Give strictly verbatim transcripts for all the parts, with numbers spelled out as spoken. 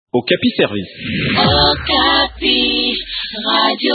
Okapi Service. Okapi, Radio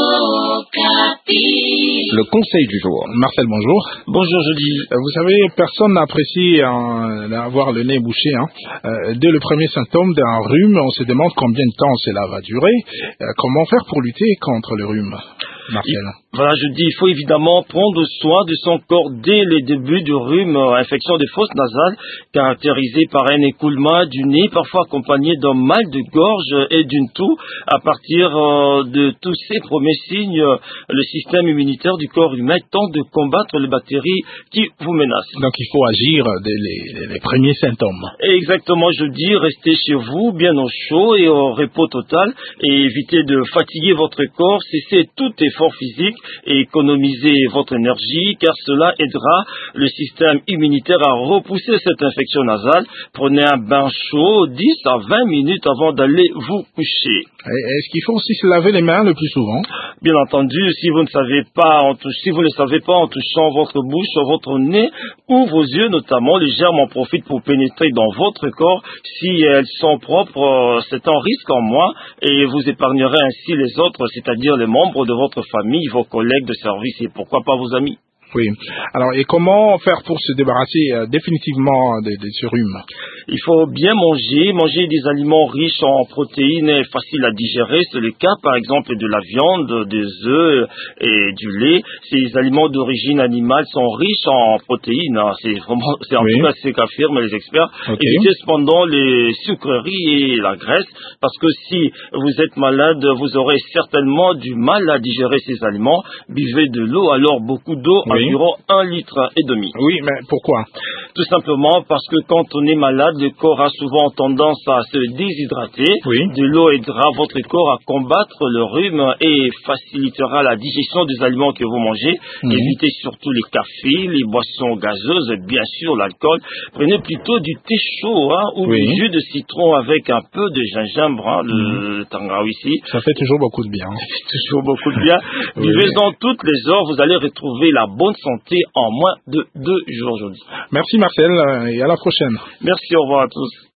Okapi. Le conseil du jour. Marcel, bonjour. Bonjour, Jeudi. Vous savez, personne n'apprécie euh, d'avoir le nez bouché. Hein. Euh, dès le premier symptôme d'un rhume, on se demande combien de temps cela va durer. Euh, comment faire pour lutter contre le rhume, Marcel? Voilà, je dis, il faut évidemment prendre soin de son corps dès les débuts du rhume, euh, infection des fosses nasales, caractérisée par un écoulement du nez, parfois accompagné d'un mal de gorge et d'une toux. À partir euh, de tous ces premiers signes, euh, le système immunitaire du corps humain tente de combattre les bactéries qui vous menacent. Donc il faut agir dès les, les premiers symptômes. Exactement, je dis, restez chez vous, bien au chaud et au repos total, et évitez de fatiguer votre corps, cessez tout effort physique et économisez votre énergie, car cela aidera le système immunitaire à repousser cette infection nasale. Prenez un bain chaud dix à vingt minutes avant d'aller vous coucher. Est-ce qu'il faut aussi se laver les mains le plus souvent? Bien entendu, si vous ne savez pas, en touche, si vous ne savez pas en touchant votre bouche, votre nez ou vos yeux notamment, les germes en profitent pour pénétrer dans votre corps. Si elles sont propres, c'est un risque en moins et vous épargnerez ainsi les autres, c'est-à-dire les membres de votre famille, vos collègues de service et pourquoi pas vos amis. Oui. Alors, et comment faire pour se débarrasser euh, définitivement de, de ce rhume? Il faut bien manger, manger des aliments riches en protéines et faciles à digérer. C'est le cas, par exemple, de la viande, des œufs et du lait. Ces aliments d'origine animale sont riches en protéines. Hein. C'est vraiment, c'est en oui. tout cas ce qu'affirment les experts. Okay. Évitez cependant les sucreries et la graisse, parce que si vous êtes malade, vous aurez certainement du mal à digérer ces aliments. Buvez de l'eau, alors beaucoup d'eau. Oui. Environ un litre et demi. Oui, mais pourquoi? Tout simplement parce que quand on est malade, le corps a souvent tendance à se déshydrater. Oui. De l'eau aidera votre corps à combattre le rhume et facilitera la digestion des aliments que vous mangez. Mmh. Évitez surtout les cafés, les boissons gazeuses et bien sûr l'alcool. Prenez plutôt du thé chaud hein, ou oui. du jus de citron avec un peu de gingembre, hein, le mmh. tangawi ici. Ça fait toujours beaucoup de bien. Ça fait toujours beaucoup de bien. Oui. Buvez-en toutes les heures, vous allez retrouver la bonne santé en moins de deux jours aujourd'hui. Merci Marcel et à la prochaine. Merci, au revoir à tous.